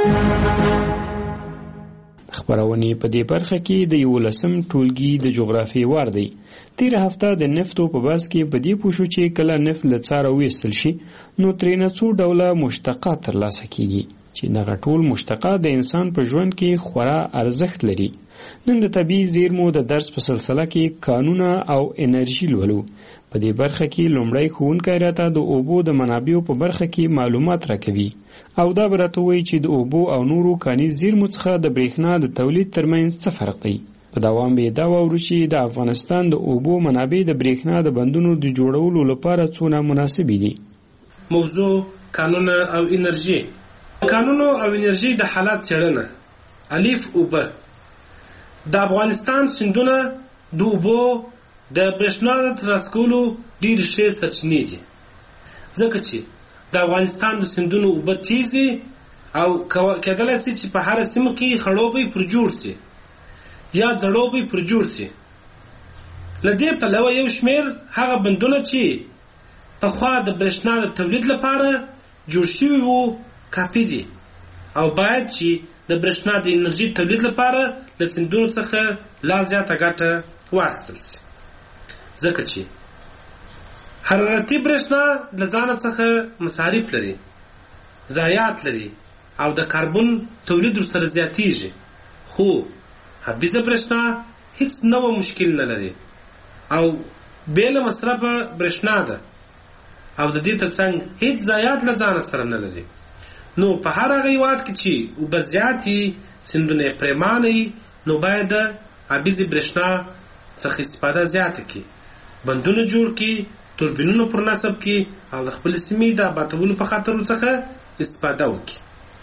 خبرونه په دې برخه کې د یولسم ټولګي د جغرافي وار دی. تیر هفته د نفتو په بحث کې په دې پوښو چې کله نفت له څاره وېستل شي نو ترېنه څو ډوله مشتقات ترلاسه کیږي چې دغه ټول مشتقات د انسان په ژوند کې خورا ارزښت لري. نن د طبیعي زیرمو د درس په سلسله کې قانونه او انرژي لولو. په دې برخه کې لومړی ښوونکی راته د اوبو د منابعو په برخه کې معلومات راکوي او دا به راته وایي چې د اوبو او نورو کاني زیرمو څخه د برېښنا د تولید ترمنځ څه فرق دی. په دوام به دا واورو چې د افغانستان د اوبو منابع د برېښنا د بندونو د جوړولو لپاره څونه مناسبې دي. موضوع قانونه او انرژي. قانونو او انرژي د حالات څېړنه. الف اوبه. د افغانستان سیندونه د اوبو د برېښنا د ترلاسه کولو ډېرې ښې سرچینې دي ځکه چې د افغانستان د سیندونو اوبه تیزې او کېدلی شي چې په هره سیمه کې خړوبی پر جوړ شي یا ځړوبی پر جوړ شي. له دې پلوه یو شمېر هغه بندونه چې پخوا د برېښنا د تولید لپاره جوړ شوي وو کافي دي او باید چې د برېښنا د انرژي تولید لپاره له سیندونو څخه لا زیاته ګټه واخیستل شي ځکه چې حرارتي برېښنا له ځانه څخه مصارف لري، ضایعات لري او د کاربن تولید ورسره زیاتیږي. خو حبیزه برېښنا هیڅ نوع مشکل نه لري او بې له مصرفه برېښنا ده او د دې ترڅنګ هیڅ ضایعات له ځانه سره نه لري. نو په هر هغه هېواد کې چې اوبه زیاتې سیندونه یې پرېمانه وي نو باید د حبیزې برېښنا څخه استفاده زیاته کړي، بندونه جوړ کړي، توربینونه پر نصب کړي او د خپلې سیمې د آبادولو په خاطرو څخه استفاده وکړي.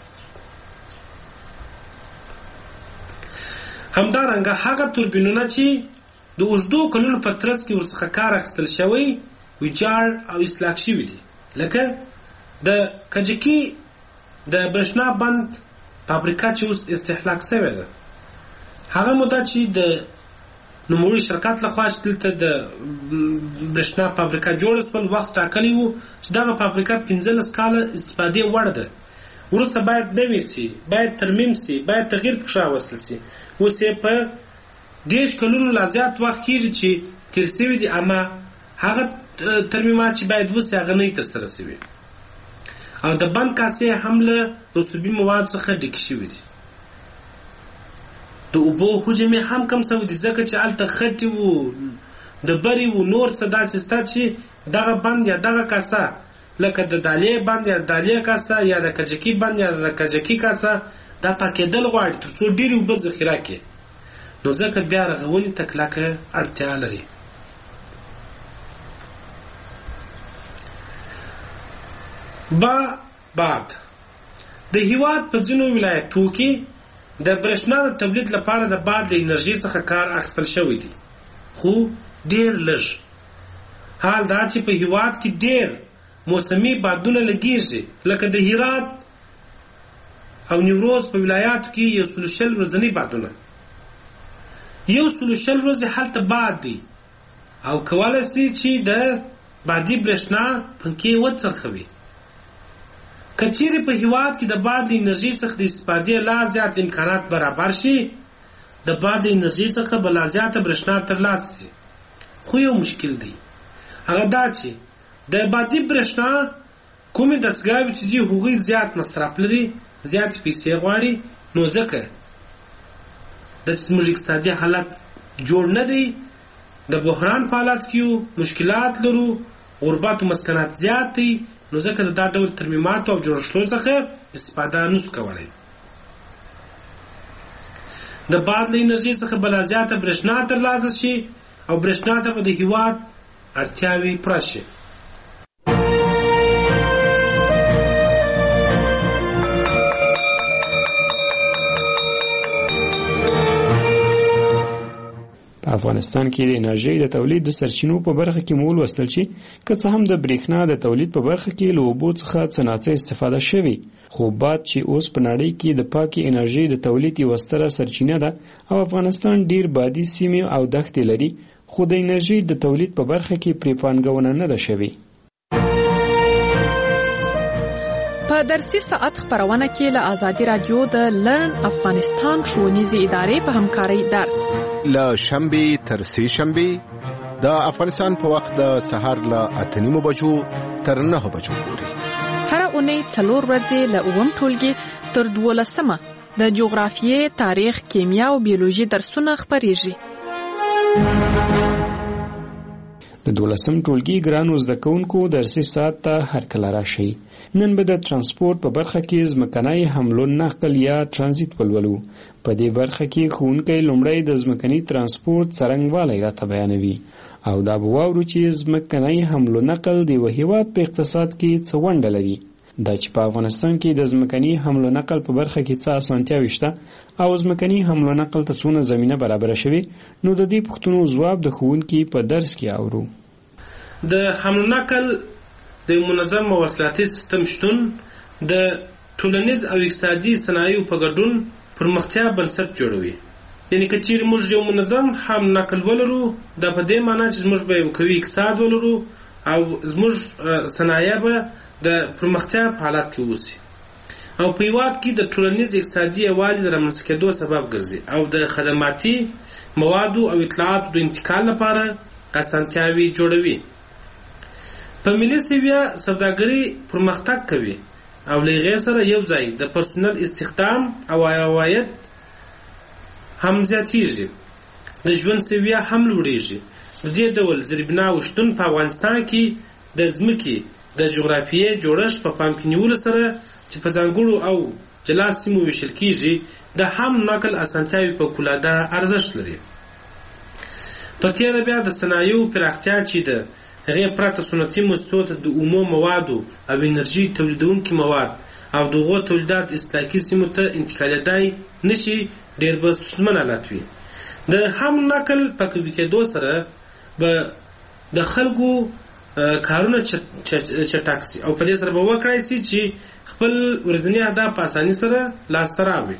همدارنګه هغه توربینونه چې د اوږدو کلونو په ترڅ کې ورڅخه کار اخیستل شوی ویجاړ او اصلاح شوي دي، لکه د کجکي د برېښنا بند فابریکه چې اوس استهلاک شوې ده. هغه موده چې د نوموړي شرکت لخوا چې دلته د برېښنا فابریکه جوړه شول وخت ټاکلی و چې دغه فابریکه پنځلس کاله استفادې وړ ده. وروسته باید نوې سي، باید ترمیم سي، باید تغییر پکښې راوستل سي. اوس یې په دېرش کلونو لا زیات وخت کېږي چې تېر شوي دي، اما هغه ترمیمات چې باید وسي هغه نه ترسره شوي او د بند کاسې هم له رسوبي مواد څخه ډکې شوي دي. د اوبو حجم هم کم شوی دی ځکه چې هلته خټې وو، ډبرې وو، نور څه داسې شته چې دغه بند یا دغه کاسه لکه د دالې بند یا د دالې کاسه یا د کجکي بند یا د کجکي کاسه دا پاکېدل غواړي تر څو ډېرې اوبه ذخیره کړي، نو ځکه بیا رغونې ته کلکه اړتیا لري. با بعد د هیواد په ځینو ولایتو کې د برېښنا د تولید لپاره د باد له انرژي څخه کار اخیستل شوی دی، خو ډېر لږ. حال دا چې په هیواد کې ډېر موسمي بادونه لګیږي، لکه د هرات او نیمروز په ولایاتو کې یو سل شل ورځني بادونه، یو سل شل ورځې هلته باد دی او کولی شي چې د بادي برېښنا پنکې وڅرخوي. که چیرې په هیواد کې د باد له انرژي څخه د استفادې لا زیات امکانات برابر شي، د باد له انرژي څخه به لا زیاته برېښنا ترلاسه شي. خو یو مشکل دی، هغه دا چې د بادي برېښنا کومې دستګاوې چې دي هغوی زیات مصرف لري، زیات پیسې غواړي، نو ځکه د زموږ اقتصادي حالت جوړ نه دی، د بحران په حالت کې یو، مشکلات لرو، غربت و مسکنات زیات دی، نو ځکه د دا ډول ترمیماتو او جوړښتونو څخه استفاده نشو کولی. د باد له انرژي څخه به لا زیاته برېښنا ترلاسه شي او برېښنا ته به د هیواد اړتیاوې پوره شي. په افغانستان کې د انرژي د تولید د سرچینو په برخه کې مول وستل شي، که څه هم د برېښنا د تولید په برخه کې له اوبو څخه څه ناڅه استفاده شوي، خو باد چې اوس په نړۍ کې د پاکې انرژي د تولید یوه ستره سرچینه ده او افغانستان ډیر بادي سیمې او دښتې لري، خو د انرژي د تولید په برخه کې پرې پانګونه نه ده شوې. په درسي ساعت خبرونه کې له آزادي رادیو د لرن افغانستان ښوونیزې ادارې په همکارۍ درس له شنبې تر سې شنبې د افغانستان په وخت د سهار له اته نیمو بجو تر نهه بجو پورې، هره اونۍ څلور ورځې له اووم ټولګي تر دولسمه د جغرافیې، تاریخ، کیمیا او بیولوژي درسونه خپریږي. د دولسم ټولګي ګرانو زده کوونکو درسي ساعت ته هرکله راشئ. نن به د ترانسپورت په برخه کې ځمکنی حمل و نقل یا ترانزیت ولولو. په دې برخه کې ښوونکی لومړی د ځمکني ترانسپورت څرنګوالی راته بیانوي او دا به واورو چې ځمکنی حمل و نقل د یوه هیواد په اقتصاد کې څه ونډه لري، دا چې په افغانستان کې د ځمکني حمل و نقل په برخه کې څه اسانتیاوې شته او ځمکني حمل و نقل ته څونه زمینه برابره شوې، نو د دې پوښتنو ځواب د ښوونکي په درس کې اورو. د حمل و نقل د منظم مواصلاتي سیستم شتون د ټولنیز او اقتصادي صنایعو په ګډون پرمختیا بنسټ جوړوي. یعنی که چیرې موږ یو منظم حمل نقل ولرو، دا په دې معنی چې موږ به یو قوي اقتصاد ولرو او زموږ صنایع به د پرمختیا په حالت کې اوسي او په هیواد کې د ټولنیز اقتصادي یووالي د رامنځته کېدو سبب ګرځي او د خدماتي موادو او اطلاعاتو د انتقال لپاره اسانتیاوې جوړوي. په ملي سویه سوداګري پرمختګ کوي او له هغې سره یو ځای د پرسونل استخدام او عواید هم زیاتیږي، د ژوند سویه هم لوړیږي. د دې ډول زیربناو شتون په افغانستان کې د ځمکې د جغرافیې جوړښت په پام کې نیولو سره چې په ځانګړو او جلا سیمو ویشل کیږي، د هم نقل اسانتیاوې فوق‌العاده ارزښت لري. په تېره بیا د صنایعو پراختیا چې د هغې پرته صنعتي مؤسسو ته د اومو موادو او انرژي تولیدونکي مواد او د هغو تولیدات اصلاحي سیمو ته انتقالېدای نشي، ډېر به ستونزمن حالت وي. د هم نقل په قوي کېدو سره به د خلکو کارونه چټک سي او په دې سره به وکړای سي چې خپل ورځني اهداف په اسانۍ سره لاسته راوړي.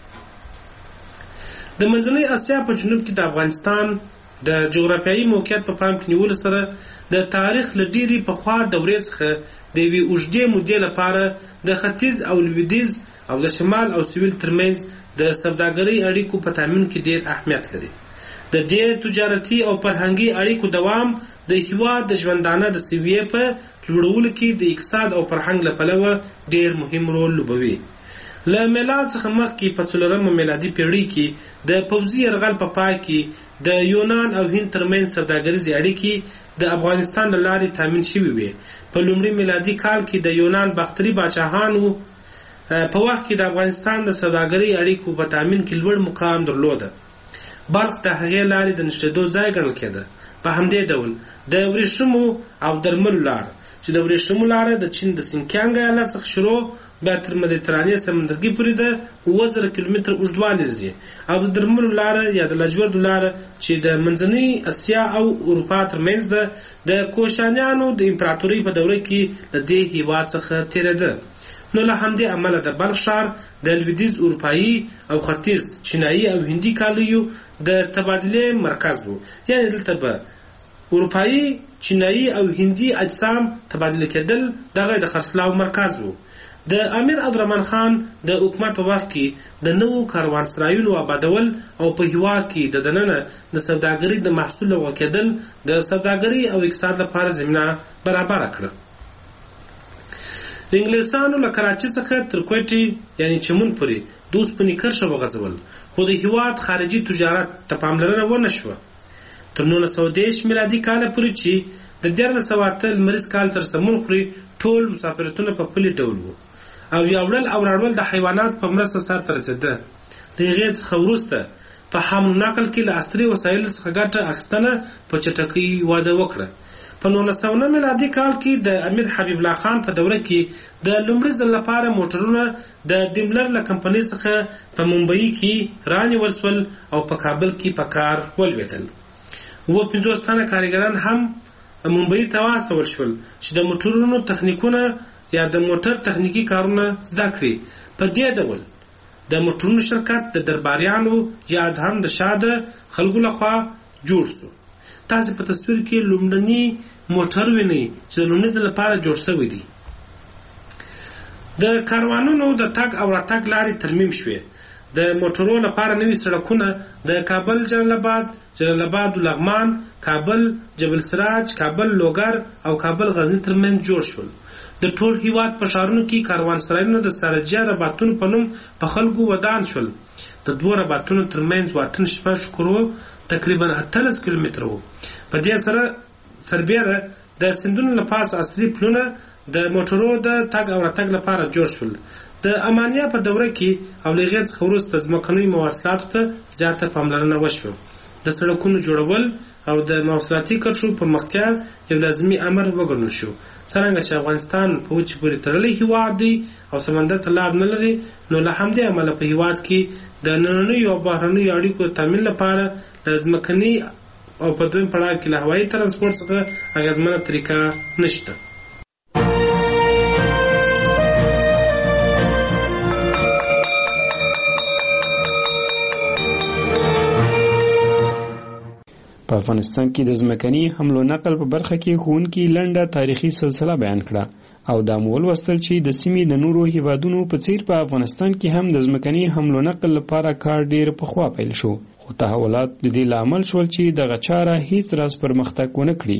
د منځنۍ اسیا په جنوب کې د افغانستان د جغرافیایي موقعیت په پام کې نیولو سره د تاریخ له ډېرې پخوا دورې څخه د یوې اوږدې مودې لپاره د ختیځ او لویدیځ او د شمال او سویل ترمنځ د سوداګرۍ اړیکو په تامین کې ډېر اهمیت لري. د دې تجارتي او فرهنګي اړیکو دوام د هیواد د ژوندانه د سویې په لوړولو کې د اقتصاد او فرهنګ له پلوه ډېر مهم رول لوبوي. له میلاد څخه مخکې په څلورمه میلادي پیړۍ کې د پوځي یرغل په پای کې د یونان او هند ترمنځ سوداګریزې اړیکې د افغانستان له لارې تامین شوي وي. په لومړي میلادي کال کې د یونان باختري باچاهانو په وخت کې د افغانستان د سوداګرۍ اړیکو په تامین کې لوړ مقام درلوده. بلخ د هغې لارې د نښتېدو ځای ګڼل کېده. په همدې ډول د ورېښمو او درملو لار چې د ورېښمو لاره د چین د سینکیانګ ایالت څخه شروع بیا تر مدیترانې سمندرګي پورې د اووه زره کیلومتر اوږدوالی لري، او د درملو لاره یا د لاجوردو لاره چې د منځنۍ اسیا او اروپا ترمنځ ده د کوشانیانو د امپراتورۍ په دوره کې له دې هېواد څخه تېرېده. نو له همدې امله د بلخ ښار د لویدیځ اروپایي او ختیځ چینایي او هندي کالیو د تبادلې مرکز و. یعنې دلته به اروپایي، چینایي او هندي اجسام تبادله کېدل، دغه د خرڅلاو مرکز و. د امیر عبدالرحمن خان د حکومت په وخت کې د نوو کاروانسرایونو آبادول او په هېواد کې د دننه د سوداګرۍ د محصول لغوه کېدل د سوداګرۍ او اقتصاد لپاره زمینه برابره کړه. انګلیسانو له کراچۍ څخه تر کوټې یعنې چمن پورې د اوسپنې کرښه وغځول، خو د هېواد خارجي تجارت ته پاملرنه ونه شوه. تر نولس سوه دېرش میلادي کاله پورې چې د دیارلس سوه اته لمریز کال سره سمون خوري ټول مسافرتونه په پلي ډول وو او یا وړل او راوړل د حیواناتو په مرسته سرته رسېده. د هغې څخه وروسته په حمل نقل کې له عصري وسایلو څخه ګټه اخیستنه په چټکۍ وده وکړه. په نولس سوه نهه میلادي کال کې د امیر حبیب الله خان په دوره کې د لومړي ځل لپاره موټرونه د ډیملر له کمپنۍ څخه په ممبئی کې رانیول شول او په کابل کې په کار ولوېدل. اووه پنځوس تنه کارګران هم ممبئی ته واستول شول چې د موټرونو تخنیکونه یا د موټر تخنیکی کارونه زده کړي. په دې ډول د موټرونو شرکت د درباریانو یا هم د شاده خلکو لخوا جوړ شو. تاسو په تصویر کې لومړني موټر وینئ چې د لومړي ځل لپاره جوړ شوی دی. د کاروانونو د تګ او راتګ لارې ترمیم شوې. د موټرو لپاره نوي سړکونه د کابل جلال آباد، جلال آباد لغمان، کابل جبل سراج، کابل لوګر او کابل غزنی ترمنځ جوړ شول. د ټول هیواد په ښارونو کې کاروانسرایونه د سرجیا رباطونو په نوم په خلکو ودان شول. د دوه رباطونو ترمنځ واټن شپږ کرو تقریبا اتلس کیلومتر و. په دې سره سربیره د سیندونو له پاسه عصري پلونه د موټرو د تګ او راتګ لپاره جوړ شول. د امانیا په دوره کې او له هغې څخه وروسته ځمکنیو مواصلاتو ته زیاته پاملرنه وشوه. د سړکونو جوړول او د مواصلاتي کرښو پرمختیا یو لازمي امر وګڼل شو. څرنګه چې افغانستان په وچې پورې تړلی هېواد دی او سمندر ته لار نه لري، نو له همدې امله په هېواد کې د نننیو او بهرنیو اړیکو د تامین لپاره د ځمکني او په دویم پړاو کې له هوایي ترانسپورټ څخه اغېزمنه طریقه نشته. په افغانستان کې د ځمکني حمل او نقل په برخه کې ښوونکي لنډه تاریخي سلسله بیان کړه او دا مو ولوستل چې د سیمې د نورو هیوادونو په څیر په افغانستان کې هم د ځمکني حمل او نقل لپاره کار ډیر پخوا پیل شو، خو تحولات د دې لامل شول چې دغه چاره هیڅ راز پرمختګ ونه کړي.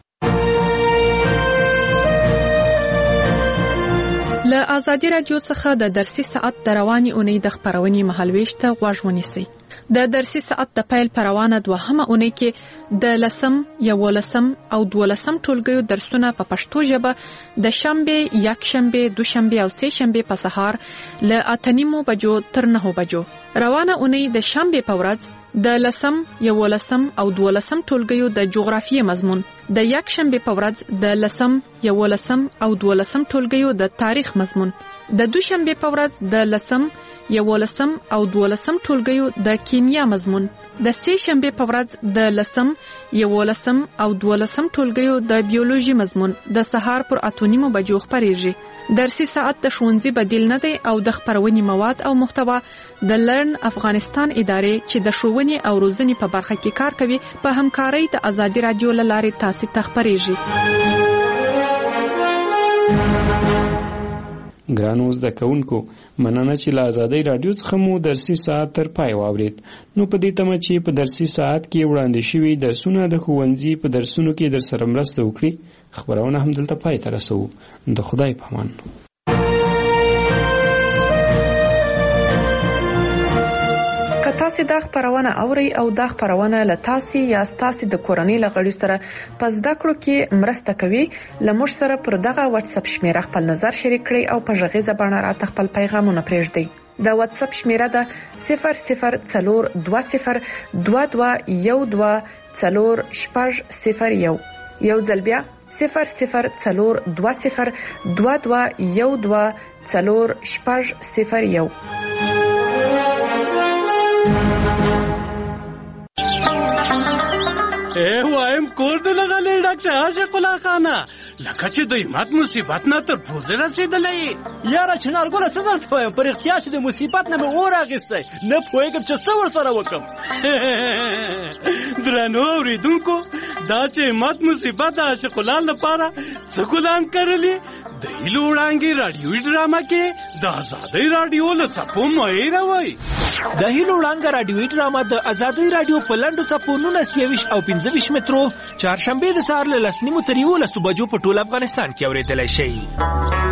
له آزادي رادیو څخه د درسي ساعت د رواني اونۍ د خپرونې مهالويش ته غوږ ونیسئ. د درسي ساعت د پیل پروانه دوهمه اونۍ کې د لسم، یولسم او دولسم ټولګیو درسونه په پښتو ژبه د شنبه، یکشنبه، دوشنبه او سه شنبه په سهار له اته نیمو بجو تر نهو بجو. روانه اونۍ د شنبه په ورځ د لسم، یولسم او دولسم ټولګیو د جغرافیې مضمون، د یکشنبه په ورځ د لسم، یولسم او دولسم ټولګیو د تاریخ مضمون، د دوشنبه په ورځ د لسم، یولسم او دولسم ټولګیو د کیمیا مضمون، د سه شنبه په ورځ د لسم، یولسم او دولسم ټولګیو د بیولوژي مضمون د سهار پر اته نیمو بجو خپریږي. درسي ساعت د ښوونځي بدیل نه دی او د خپرونې مواد او محتوا د لرن افغانستان ادارې چې د ښوونې او روزنې په برخه کې کار کوي په همکارۍ د آزادي رادیو له لارې تاسو ته خپریږي. ګرانو زده کوونکو، مننه چې له آزادۍ رادیو څخه مو درسي ساعت تر پای واورید. نو په دې تمه چې په درسي ساعت کې وړاندې شوي درسونه د ښوونځي په درسونو کې در سره مرسته وکړي، خبرونه هم دلته پای ته رسوو. د خدای په امان. که تاسو تاسو د خبرونه اوري او د خبرونه له تاسو یا تاسو د کورنۍ لغړي سره پس د کړو کې مرسته کوي لمر سره پر دغه واتس اپ شمیره خپل نظر شریک کړئ او په ژغه زبانه را خپل پیغامونه پرېږدئ د واتس اپ شمیره ده صفر صفر څلور دوه صفر دوه دوه یو دوه څلور شپږ صفر یو یو ځل بیا صفر صفر څلور دوه صفر دوه دوه یو دوه څلور شپږ صفر یو. اے وایم کور دې لغلې ډاکټر عاشق الله خانه لکه چې د همت مصیبت نه تر پوزې رسېدلې یاره چنارګله څه درته وایم پر اختیار چې د مصیبت نه مې اور اخیستی نه پوهېږم چې څه ورسره وکړم. درنو اورېدونکو دا چې همت مصیبت د عاشق الله لپاره څه ګلان کرلي د هیلو وړانګې راډیوي ډرامه کې د ازادۍ راډیو له څپو مه هېروئ. د هیلو وړانګه راډیوي ډرامه د ازادۍ راډیو په لنډو څپو نولس یویشت او پنځه ویشت مترو چهارشنبې د سهار له لس نیمو تر یولسو بجو په ټول افغانستان کې اورېدلی شئ.